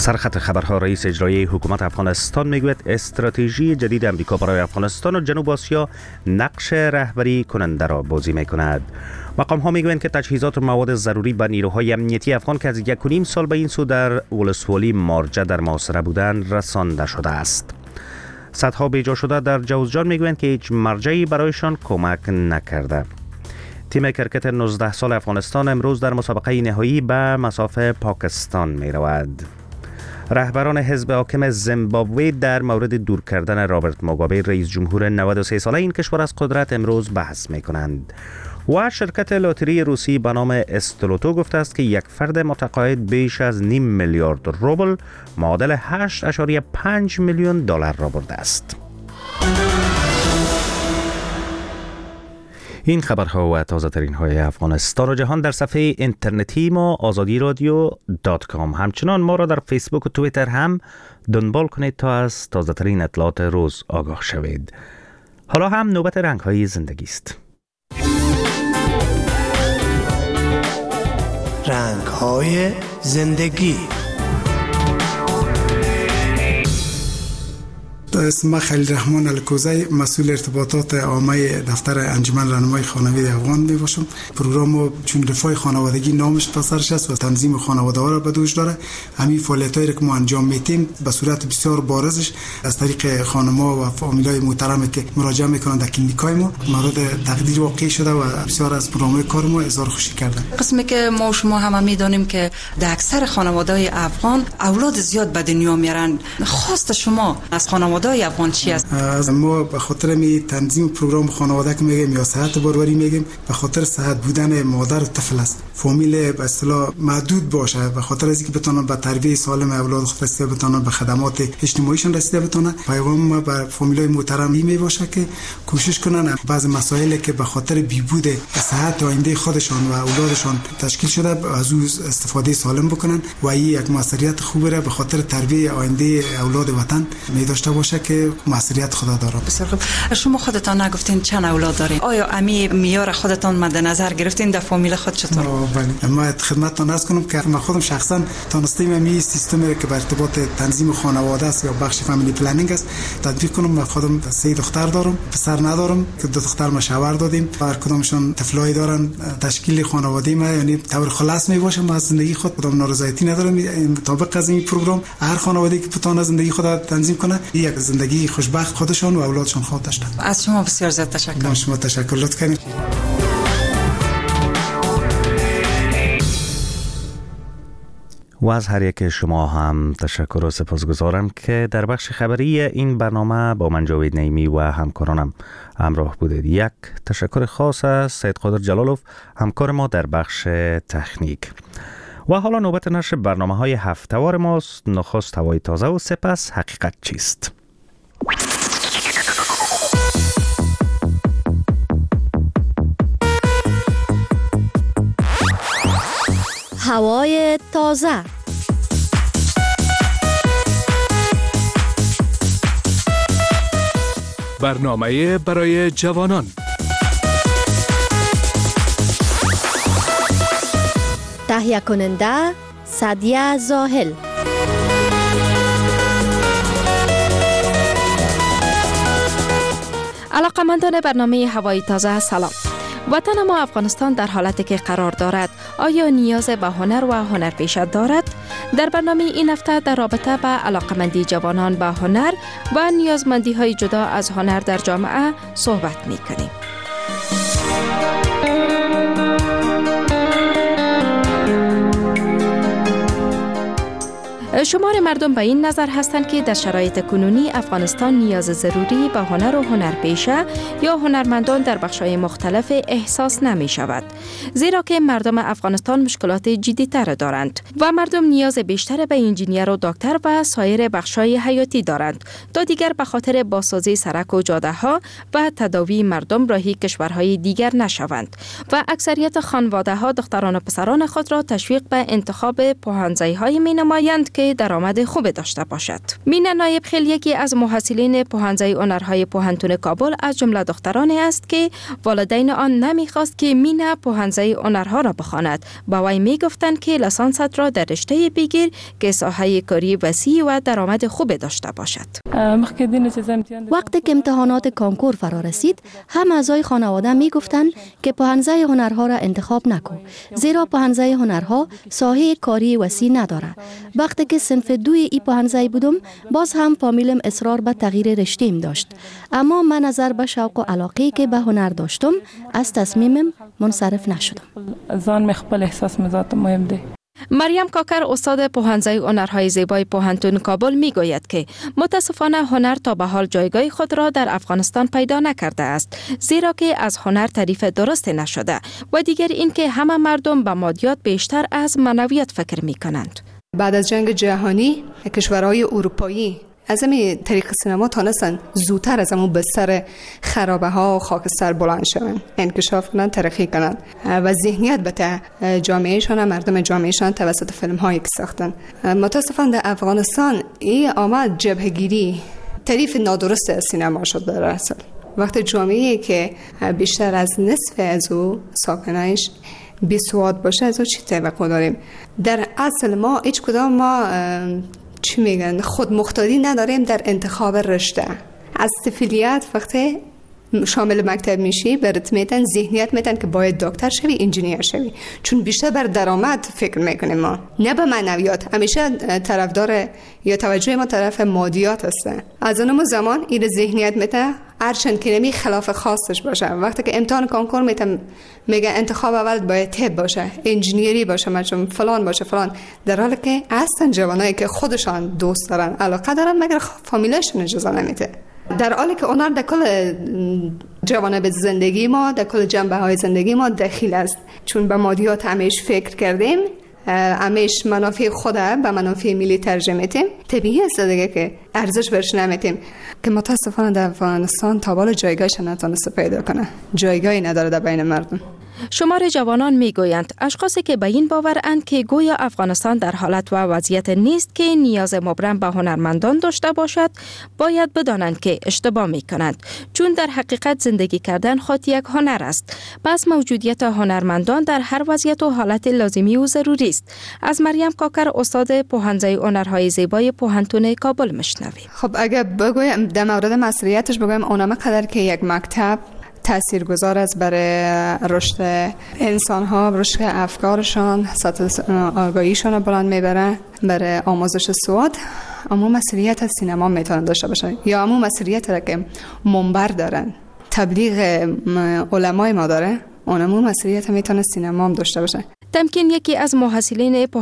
سرخط خبرها. رئیس اجرایی حکومت افغانستان میگوید استراتژی جدید امریکا برای افغانستان و جنوب آسیا نقش رهبری کننده را بازی میکند. مقام ها میگویند که تجهیزات و مواد ضروری به نیروهای امنیتی افغان که از 1.5 سال به این سو در ولسوالی مارجه در محاصره بودند رسانده شده است. صدها بیجا شده در جوزجان میگویند که هیچ مرجعی برایشان کمک نکرده. تیم کرکت 19 سال افغانستان امروز در مسابقه نهایی به مصاف پاکستان می رود. رهبران حزب حاکم زیمبابوه در مورد دور کردن رابرت موگابه رئیس جمهور 93 ساله این کشور از قدرت امروز بحث می کنند. و شرکت لاتری روسی به نام استلوتو گفته است که یک فرد متقاعد بیش از 0.5 میلیارد روبل معادل 8.5 میلیون دلار را برده است. این خبرها و تازه ترین های افغانستان و جهان در صفحه اینترنتی ما azadiradyo.com. همچنان ما را در فیسبوک و توییتر هم دنبال کنید تا از تازه ترین اطلاعات روز آگاه شوید. حالا هم نوبت رنگ های زندگی است. رنگ های زندگی. اسم خلیل رحمان الکوزی، مسئول ارتباطات عامه دفتر انجمن راهنمای خانواده افغان می باشم. پروگرام چون رفاه خانوادگی نامش پسرش است و تنظیم خانواده ها را به دوش داره. همین فعالیتایی که ما انجام میدیم به صورت بسیار بارزش از طریق خانم‌ها و فامیلای محترمی که مراجعه میکنند در کلینیکای ما مورد تقدیر واقع شده و بسیار از برنامه کار ما اظهار خوشی کردن. قسمی که ما و شما هم میدونیم که در اکثر خانواده‌های افغان اولاد زیاد به دنیا میارن. خواست شما از خانواده افغان چی است؟ از ما به خاطر می تنظیم پروگرام خانواده که میگیم یا صحت باروری میگیم به خاطر صحت بودن مادر و طفل است. فامیل به اصطلاح محدود باشه به خاطر از اینکه بتونن به تربیت سالم اولاد خود رسیده بتونن به خدمات اجتماعیشون رسیده بتونن. پیغام ما به فامیلای محترم می باشه که کوشش کنن بعض مسائلی که به خاطر بیبود صحت آینده خودشان و اولادشان تشکیل شده از او استفاده سالم بکنن و این یک مسئولیت خوبه را به خاطر تربیت آینده اولاد وطن می داشته باشه که مسئولیت خدا داره. بسیار خوب. شما خودتان نگفتین چند اولاد دارین؟ آیا امی معیار خودتان مد نظر گرفتین در فامیل خود چطور؟ بله. ما خدمتتون عرض کنم که من خودم شخصا تونستم می سیستمی که به ارتباط تنظیم خانواده است یا بخش فامیلی پلنینگ است تطبیق کنم. من خودم 3 دختر دارم، پسر ندارم که 2 دختر مشاور دادیم. هر کدومشون طفلای دارن. تشکیل خانواده ما یعنی طور خلاص می باشم از زندگی خود کدام نارضایتی ندارم. مطابق از این پروگرام هر خانواده‌ای که بتونه زندگی خود تنظیم کنه یک زندگی خوشبخت خودشان و اولادشان خواهد داشتن. از شما بسیار زیاد تشکر. من شما تشکر لطف کنید. و از هر یک شما هم تشکر و سپاسگزارم که در بخش خبری این برنامه با من جاوید نعیمی و همکارانم همراه بودید. یک تشکر خاص از سید قادر جلالوف همکار ما در بخش تکنیک. و حالا نوبت نشر برنامه‌های هفته‌وار ماست. نخست هوای تازه و سپس حقیقت چیست. هوای تازه. برنامه برای جوانان. تهیه کننده سعدیه زاهل. علاقمندان برنامه هوای تازه سلام. وطن ما افغانستان در حالتی که قرار دارد آیا نیاز به هنر و هنرپیشه دارد؟ در برنامه این هفته در رابطه به علاقمندی جوانان به هنر و نیازمندی های جدا از هنر در جامعه صحبت می کنیم. شمار مردم به این نظر هستند که در شرایط کنونی افغانستان نیاز ضروری به هنر و هنرپیشه یا هنرمندان در بخش‌های مختلف احساس نمی شود. زیرا که مردم افغانستان مشکلات جدی‌تر دارند و مردم نیاز بیشتر به انجینیر و دکتر و سایر بخش‌های حیاتی دارند تا دیگر به خاطر بازسازی سرک و جاده‌ها و تداوی مردم راهی کشورهای دیگر نشوند و اکثریت خانواده‌ها دختران و پسران خود را تشویق به انتخاب پوهنځی‌های می‌نمایند که که درآمد خوب داشته باشد. مینا نایب خیل یکی از محصلین پوهنځی هنرهای پوهنتون کابل از جمله دخترانی است که والدین آن نمیخواست که مینا پوهنځی هنرها را بخواند. با وی میگفتند که لیسانست را در رشته بگیر که ساحه کاری وسیع و درآمد خوب داشته باشد. وقتی که امتحانات کانکور فرا رسید، هم اعضای خانواده میگفتند که پوهنځی هنرها را انتخاب نکن، زیرا پوهنځی هنرها ساحه کاری وسیع نداره. وقتی که صنف 2 ای پوهنځی بودم، باز هم فامیلم اصرار به تغییر رشته‌ام داشت، اما من نظر به شوق و علاقه‌ای که به هنر داشتم از تصمیمم منصرف نشدم. زان مخبل احساس مزات مهم ده. مریم کاکر استاد پوهنځی هنرهای زیبای پوهنتون کابل میگوید که متاسفانه هنر تا به حال جایگاه خود را در افغانستان پیدا نکرده است، زیرا که از هنر تعریف درست نشده و دیگر اینکه همه مردم به مادیات بیشتر از معنویات فکر می کنند. بعد از جنگ جهانی کشورهای اروپایی از همین طریق سینما تانستن زودتر از همون بستر خرابه ها و خاکستر بلند شون، انکشاف کنن، ترقی کنن و ذهنیت به جامعهشان، مردم جامعهشان توسط فیلم هایی که ساختن. متاسفانه در افغانستان این آمد جبهگیری تعریف نادرست از سینما شد. در اصل وقتی جامعه‌ای که بیشتر از نصف از او ساکنانش بیسواد باشه، از او چی توقع داریم؟ در اصل ما هیچ کدام ما چی میگن خود مختاری نداریم در انتخاب رشته. از طفولیت وقتی شامل مکتب میشی برات میتن ذهنیت میتن که باید دکتر شوی، انجینیر شوی، چون بیشتر بر درآمد فکر میکنیم ما، نه به معنویات. همیشه طرفدار یا توجه ما طرف مادیات هسته. از اون زمان این ذهنیت میتن هرچند که خلاف خاصش باشه. وقتی که امتحان کانکور میتن میگه انتخاب اول باید طب باشه، انجینیری باشه، مثلا فلان باشه فلان، در حالی که اصلا جوانایی که خودشان دوست دارن، علاقه دارن، مگر فامیلشون اجازه نمیده. در حالی که هنر در کل جوانب زندگی ما، در کل جنبه های زندگی ما دخیل است، چون به مادیات همیش فکر کردیم، همیش منافع خود به منافع ملی ترجمه میتیم. طبیعی است دیگه که ارزش برش نمیتیم، که متاسفانه در افغانستان تا بالا جایگاهش نتونسته پیدا کنه، جایگاهی نداره در بین مردم. شمار جوانان میگویند اشخاصی که به این باورند که گویا افغانستان در حالت و وضعیت نیست که نیاز مبرم به هنرمندان داشته باشد، باید بدانند که اشتباه میکنند، چون در حقیقت زندگی کردن خود یک هنر است. پس موجودیت هنرمندان در هر وضعیت و حالت لازمی و ضروری است. از مریم کاکر استاد پوهنځی هنرهای زیبای پوهنتون کابل میشنویم. خب اگه بگویم در مورد مسئولیتش بگویم، اونم قدر که یک مکتب تاثیرگذار است برای رشد انسان‌ها، رشد افکارشان، سطح آگاهیشان را بلند میبره، برای آموزش سواد. اما مسئولیت از سینما میتونن داشته باشن، یا اما مسئولیت را که منبر دارن، تبلیغ علمای ما داره، اونمو مسئولیت میتونه سینما هم داشته باشه. تمکین یکی از محصلین